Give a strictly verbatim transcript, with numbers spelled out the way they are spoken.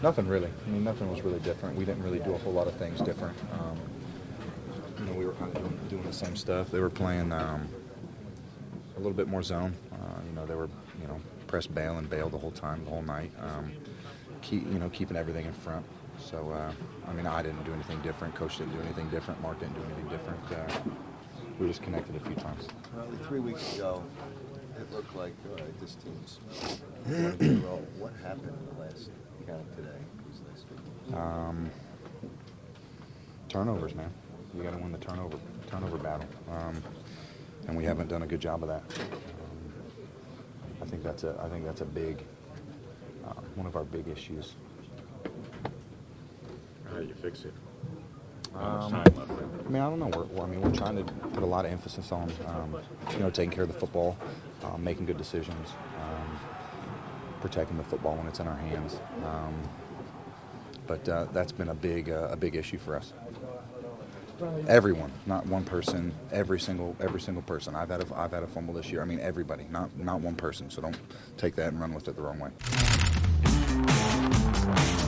Nothing really. I mean, nothing was really different. We didn't really do a whole lot of things different. Um, you know, we were kind of doing, doing the same stuff. They were playing um, a little bit more zone. Uh, you know, they were, you know, press bail and bail the whole time, the whole night. Um, keep, you know, keeping everything in front. So, uh, I mean, I didn't do anything different. Coach didn't do anything different. Mark didn't do anything different. Uh, we just connected a few times. Well, three weeks ago, it looked like all right, this team's going to be wrong. What happened in the last count today? These last three Um, turnovers, man. You got to win the turnover turnover battle, um, and we haven't done a good job of that. Um, I think that's a I think that's a big uh, one of our big issues. How do you fix it? How Um, much time left? I mean, I don't know. We're, we're, I mean, we're trying to put a lot of emphasis on, um, you know, taking care of the football, um, making good decisions, um, protecting the football when it's in our hands. Um, but uh, that's been a big, uh, a big issue for us. Everyone, not one person. Every single, every single person. I've had a, I've had a fumble this year. I mean, everybody, not, not one person. So don't take that and run with it the wrong way.